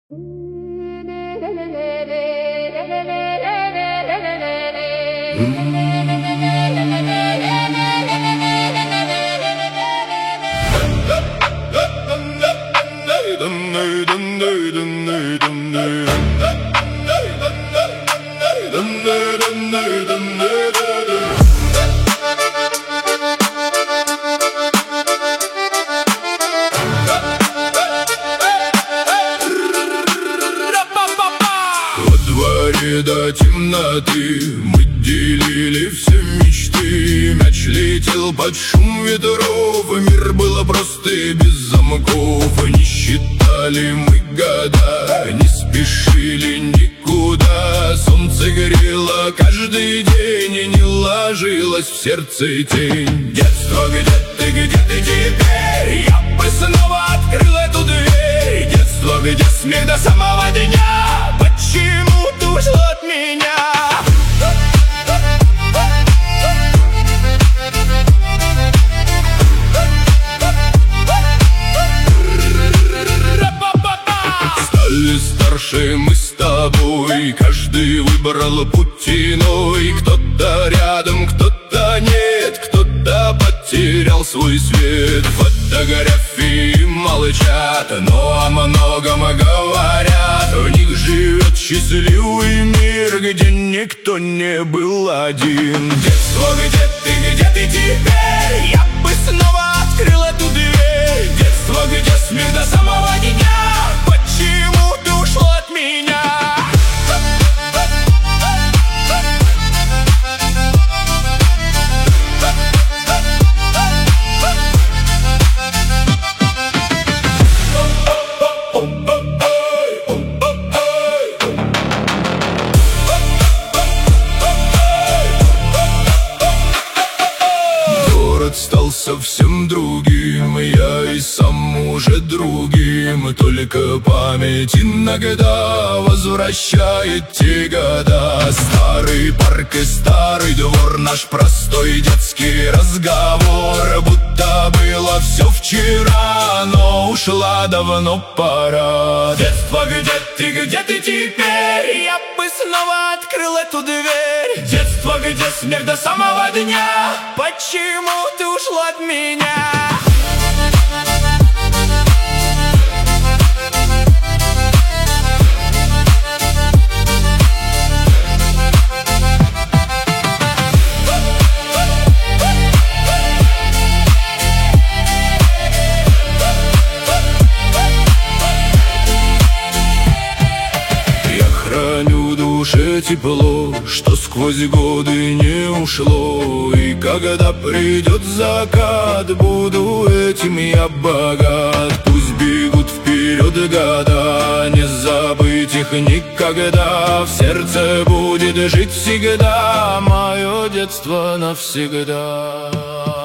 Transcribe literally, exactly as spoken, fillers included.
До темноты мы делили все мечты. Мяч летел под шум ветров, мир был прост и без замков. Не считали мы года, не спешили никуда. Солнце грело каждый день и не ложилось в сердце тень. Детство, где ты, где ты теперь? Я бы снова открыл эту дверь. Детство, где смех до самого дня. Почему ты ушла от меня? Стали старше мы с тобой, каждый выбрал путь иной. Кто-то рядом, кто-то нет, кто-то потерял свой свет. Фотографии молчат, но о многом говорят. В них живет счастливый мир, где никто не был один. Детство, где ты, где ты теперь? Я бы снова открыл эту дверь. Детство, где смех до самого дня. Почему ты ушла от меня? Стал совсем другим, я и сам уже другим. Только память иногда возвращает те года. Старый парк и старый двор, наш простой детский разговор. Будто было все вчера, но ушла давно пора. Детство, где ты, где ты теперь? Я бы снова открыл эту дверь. Детство, где смех до самого дня. Почему ты ушла от меня? Храню в душе тепло, что сквозь годы не ушло. И когда придет закат, буду этим я богат. Пусть бегут вперед года, не забыть их никогда. В сердце будет жить всегда мое детство навсегда.